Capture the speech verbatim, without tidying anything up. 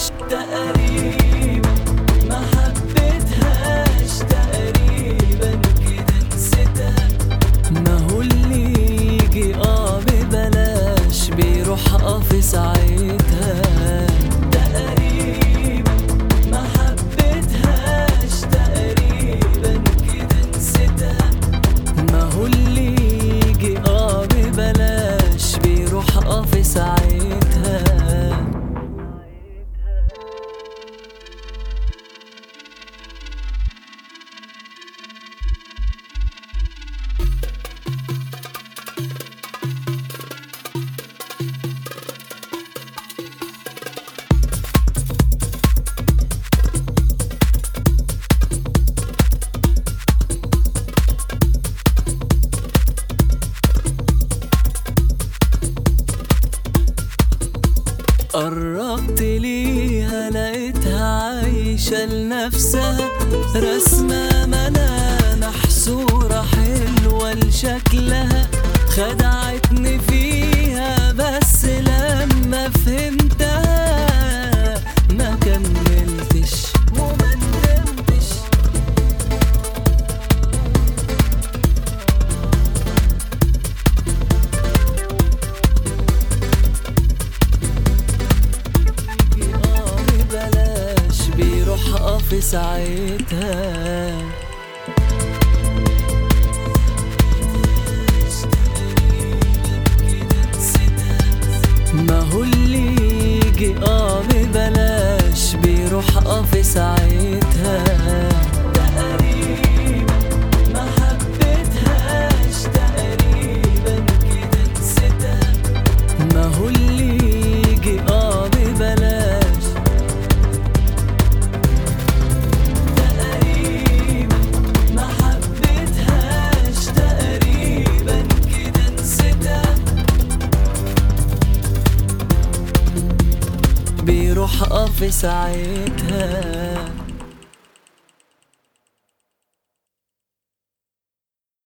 تقريبا ما حبيتهاش، تقريبا كده نسيتها. ما هو اللي يجي اه ببلاش بيروح اه في ساعتها. تقريبا ما حبيتهاش، تقريبا كده نسيتها. ما هو اللي يجي اه ببلاش بيروح اه في ساعتها. قربت ليها لقيتها عايشة لنفسها، رسمة ملامح صورة حلوة لشكلها. خدعتني فيها بس لما فهمتها ما كملتش وما ندمتش. بيروح اه في ساعتها. ما هو اللي يجي اه ببلاش بيروح اه في ساعتها. تقريبا ما حبيتهاش، تقريبا كده نسيتها. ما هو اللي يجي اه ببلاش بيروح اه في ساعتها.